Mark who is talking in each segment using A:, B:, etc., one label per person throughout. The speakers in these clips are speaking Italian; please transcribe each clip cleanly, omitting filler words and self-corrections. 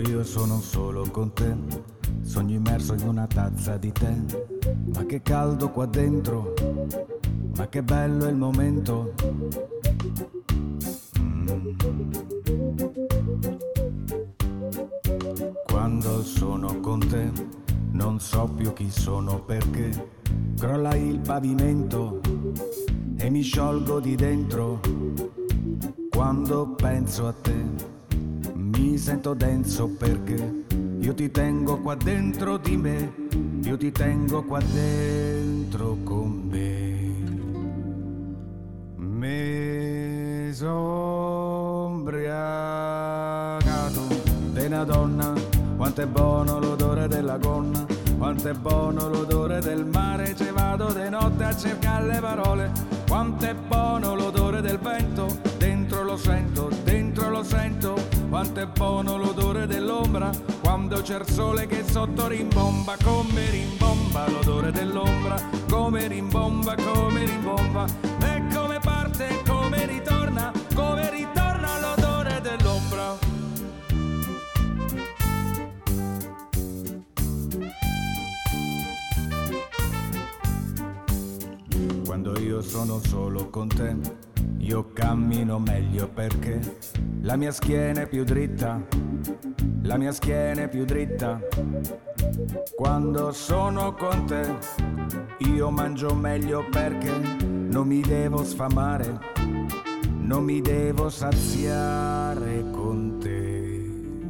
A: io sono solo con te, sogno immerso in una tazza di tè. Ma che caldo qua dentro, ma che bello è il momento. Quando sono con te non so più chi sono, perché crolla il pavimento e mi sciolgo di dentro. Quando penso a te mi sento denso, perché io ti tengo qua dentro di me, io ti tengo qua dentro con me. Mi sono ubriacato di una donna, quanto è buono l'odore della gonna, quanto è buono l'odore del mare, ci vado di notte a cercare le parole, quanto è buono l'odore del vento, dentro lo sento, dentro lo sento, quanto è buono l'odore dell'ombra, quando c'è il sole che sotto rimbomba, come rimbomba l'odore dell'ombra, come rimbomba, e come parte, come ritorna l'odore dell'ombra. Quando io sono solo con te, io cammino meglio, perché la mia schiena è più dritta, la mia schiena è più dritta. Quando sono con te, io mangio meglio, perché non mi devo sfamare, non mi devo saziare con te.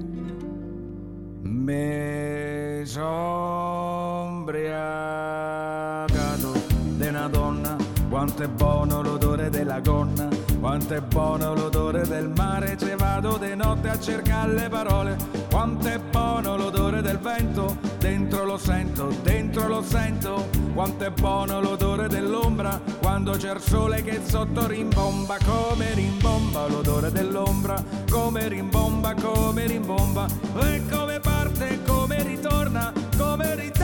A: Me son ubriacato di una donna, quanto è buono l'odore della gonna, quanto è buono l'odore del mare, ci vado di notte a cercare le parole, quanto è buono l'odore del vento, dentro lo sento, quanto è buono l'odore dell'ombra, quando c'è il sole che sotto rimbomba, come rimbomba l'odore dell'ombra, come rimbomba, e come parte, come ritorna